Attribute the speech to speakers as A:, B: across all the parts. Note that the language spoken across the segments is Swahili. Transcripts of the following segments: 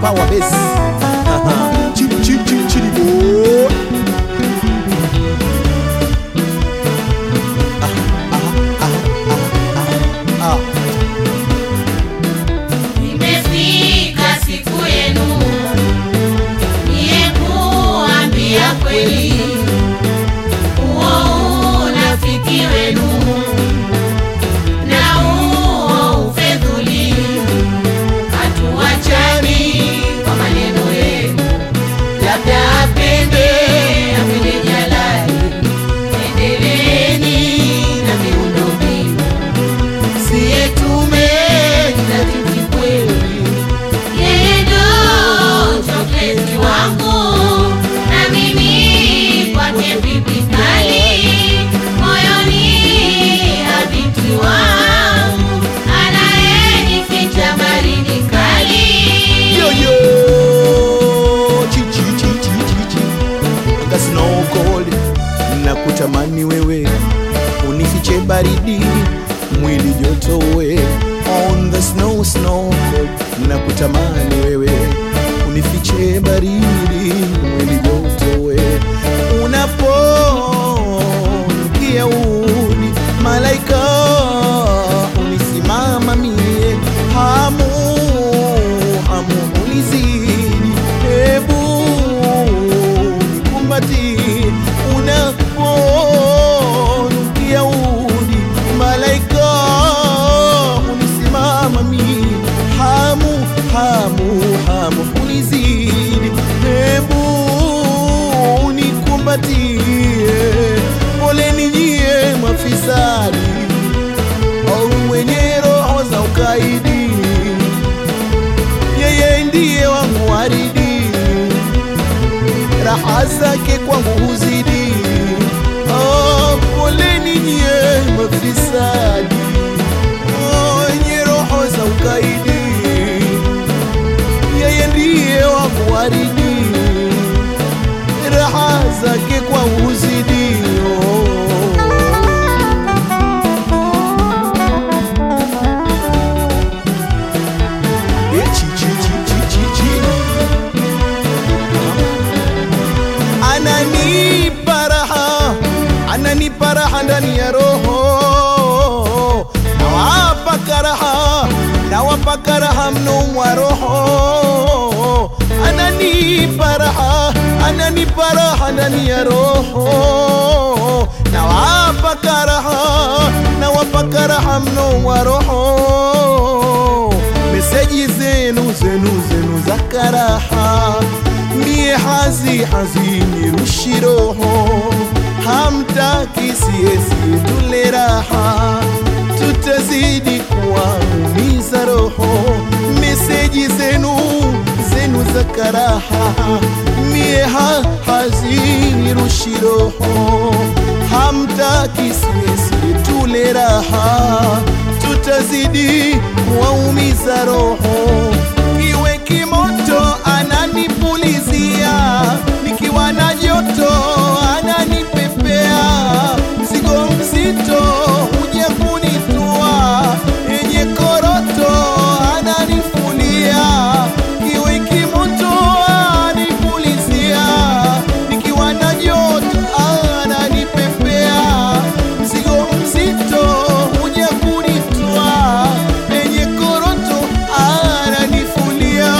A: power bass. Chip chip chip chip boy.
B: Imefika siku yenu niye kuambia kweli, uo unafiki wenu na uo ufedhuli, hatuachani kwa maneno yenu, labda apende jalali, endeleeni na miundo mbinu, siye tumejizatiti kweli, yeye ndo chokleti wangu na mimi kwake pipi kali, moyoni habiti wangu anayenificha baridi kali.
A: Yo yo, chi chi chi chi chi chi. Anga snow cold, nakutamani wewe unifiche baridi, mwili joto we. On the snow cold, nakutamani wewe unifiche baridi, mwili joto we. Unaponukia udi malaika unisimama mie, hamu unizidi, hebu nikumbatie. Unaponukia udi malaika unisimama mie, hamu unizidi, hebu nikumbatie. Poleni nyie mafisadi au mwenye roho za ukaidi, yeye ndiye wangu waridi, raha zake kwangu huzidi. Oh, poleni nyie mafisadi wenye roho za ukaidi, yeye ndiye wangu waridi, raha zake kwangu huzidi. Ananipa raha ndani ya roho, nawapa raha mno mwa roho. Ananipa raha ndani ya roho, nawapa raha mno mwa roho. Meseji zenu za karaha, mie hazinirushi roho, hamtaki siesi tule raha, tutazidi kuwaumiza roho. Meseji zenu za karaha, mie hazinirushi roho, hamtaki siesi tule raha, tutazidi kuwaumiza roho. Iwe kimoto ananipulizia, nikiwa na joto ananipepea, mzigo mzito uje kunitua, yenye koroto ananifulia. Iwe kimoto ananipulizia, nikiwa na joto ananipepea, mzigo mzito uje kunitua, yenye koroto ananifulia.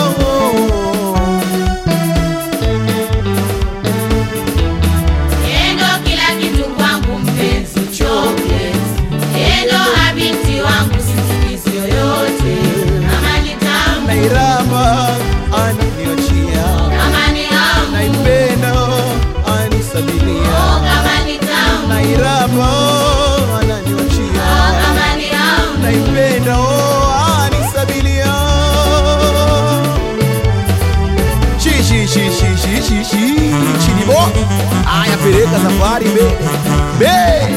B: Endo kila kitu kwangu mpenzi chocolate, endo habiti wangu sisi yoyote, kama ni tamu
A: Nairaba ananiochia,
B: kama ni hamu,
A: naipenda anisabilia.
B: kama ni tamu,
A: Nairaba ananiochia,
B: kama ni hamu,
A: naipenda anisabilia. Chinibo aya peleka safari be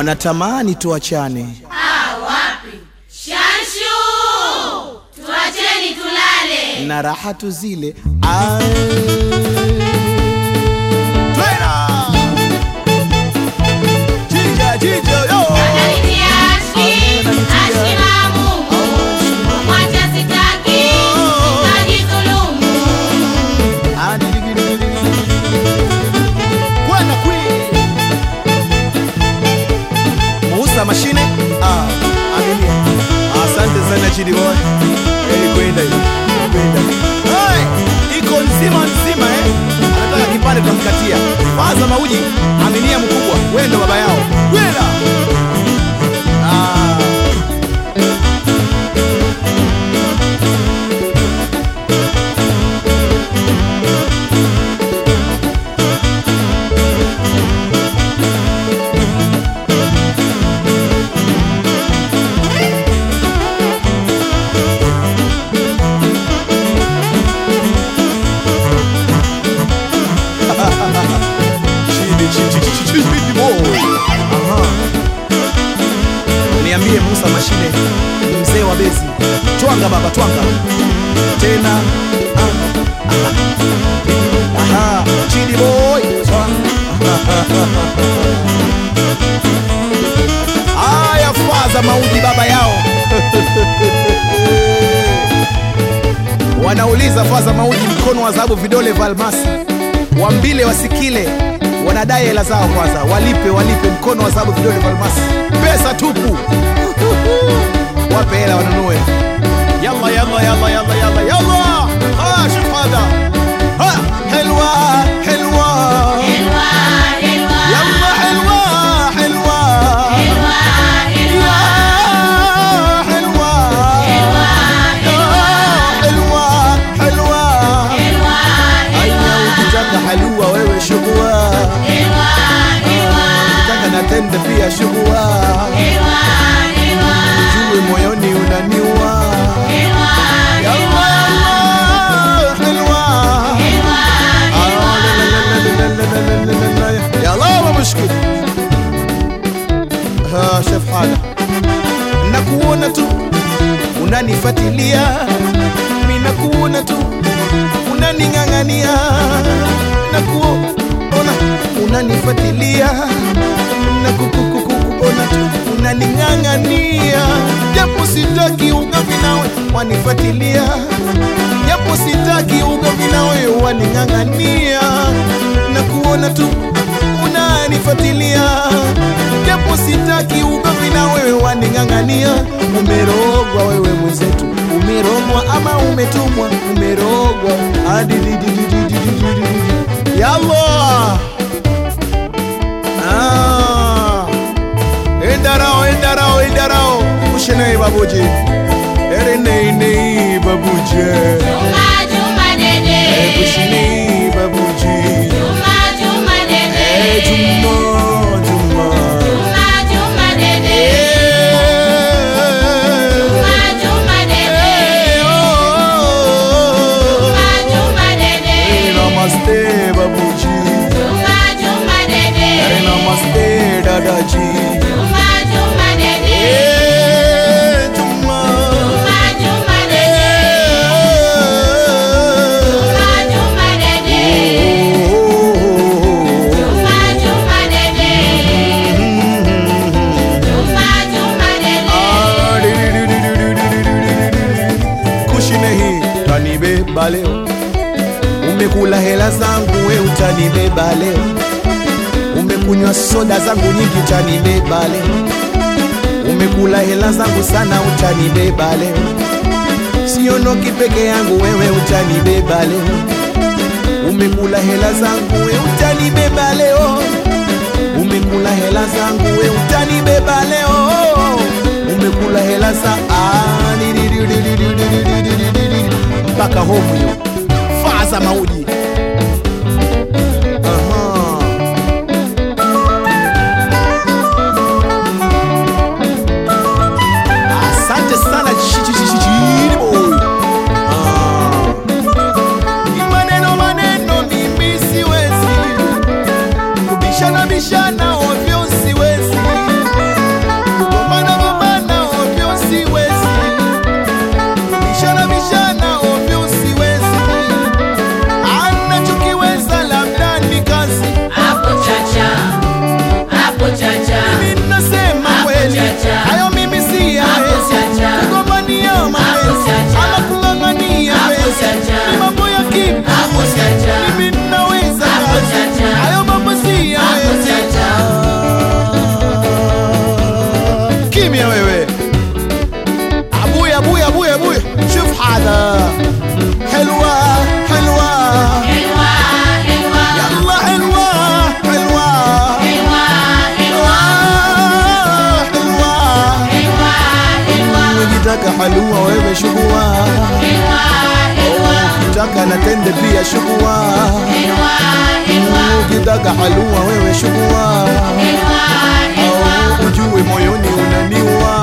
A: wanatamani tuachane.
B: Wapi? Shanshu, tuacheni tulale
A: na raha tuzile. Mashine Aminia, asante sana Chidi boy. Kwenda iko nzima anataka kipande tukamkatia. Faza Mauji, Aminia mkubwa, wewe ndo baba yao. Kwenda niambie Musa Mashine, mzee wa bezi. Twanga baba, twanga tena. Chidi boy. Aya, Faza Mauji baba yao. Wanauliza Faza Mauji, mkono wa dhahabu, vidole vya almasi, wambile wasikile, wanadai hela zao kwanza, walipe mkono wa dhahabu, vidole vya almasi, pesa tupu. Wape hela wanunue. Yalla shuf hada. Helwa yalla halua wewe shugua. Nataka natende pia shugua. Jue moyoni unaniua. Yalla mushkil. Chef hada. Nakuona tu unanifuatilia. Mimi nakuona tu unaningangania. Nakuona unanifuatilia. Nakuona tu unaningangania. Japo sitaki ugomvi nawe wanifuatilia. Japo sitaki ugomvi nawe waningangania. Nakuona tu unanifuatilia. Japo sitaki ugomvi nawe waningangania. Umerogwa wewe mwenzetu, umerogwa ama umetumwa, umerogwa hadi yalla. Endarao Kushine babuji. Erinei babuji.
B: Juma dede.
A: Kushine babuji.
B: Juma dede.
A: Juma
B: dede. Juma dede. Juma dede.
A: Namaste babuji.
B: Juma dede.
A: Namaste dadaji.
B: Juma dede.
A: Juma
B: dede. Juma dede. Juma dede.
A: Kushine hii utanibeba leo. Umekula hela zangu we utanibeba leo. Umekunywa soda zangu nyingi utanibeba leo. Umekula hela zangu sana utanibeba leo. Siondoki peke yangu wewe utanibeba leo. Umekula hela zangu we utanibeba leo. Umekula hela zangu we utanibeba leo. Umekula hela za mpaka home yo. Faza Mauji. Asante sana Chidi boy. Maneno mimi siwezi kubishana ovyo, siwezi ukitaka halua wewe shugua, ukitaka na tende pia shugua, ukitaka halua wewe shugua, ujue moyoni unaniwa.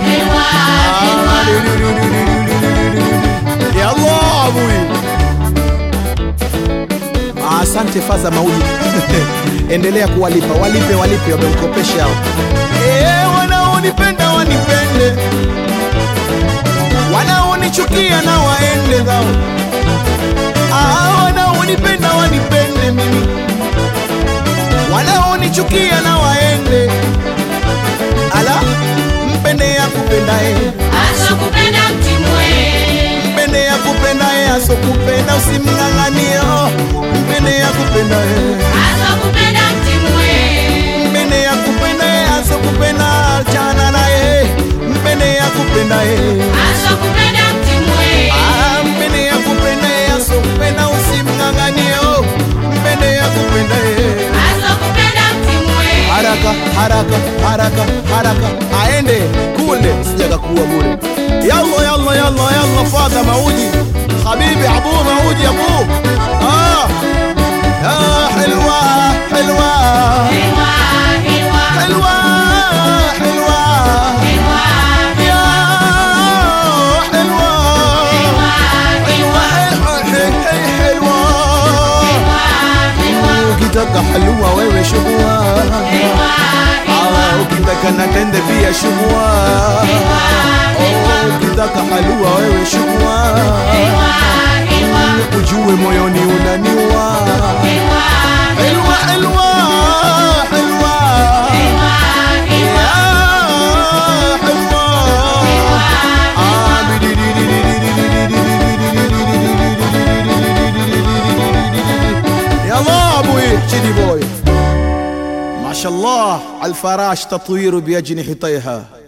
A: Ya Allah abui. Asante Faza Mauji. Endelea kuwalipa, walipe wamemkopesha hao. Wanaonipenda wanipende, wanaonichukia na waende zao. Wanaonipenda wanipende mimi, wanaonichukia na waende. Ala, mpende ya kupendae,
B: asokupenda mtimwe.
A: Mpende ya kupendae, asokupenda usimng'ang'anie. Mpende ya kupendae,
B: asokupenda mtimwe.
A: Mpende ya kupendae, asokupenda achana naye. Mpende ya kupendae,
B: asokupenda mtimwe.
A: Mpende ya kupendae, asokupenda usimng'ang'anie. Mpende ya kupendae,
B: asokupenda mtimwe.
A: haraka haraka haraka haraka aende kule, sijaga kuwa bure. Yalla yalla yalla yalla Faza Mauji, habibi Abu Mauji Abu. Ya حلوة حلوة
B: حلوة حلوة
A: حلوة حلوة يا حلوة حلوة حلوة ukitaka halua wewe shugua, ukitaka na tende pia shugua, ukitaka halua wewe shugua, ujue moyoni unaniwa. Helwa helwa helwa يلا ابوي شدي بوي ما شاء الله على الفراش تطوير بأجنحتيها.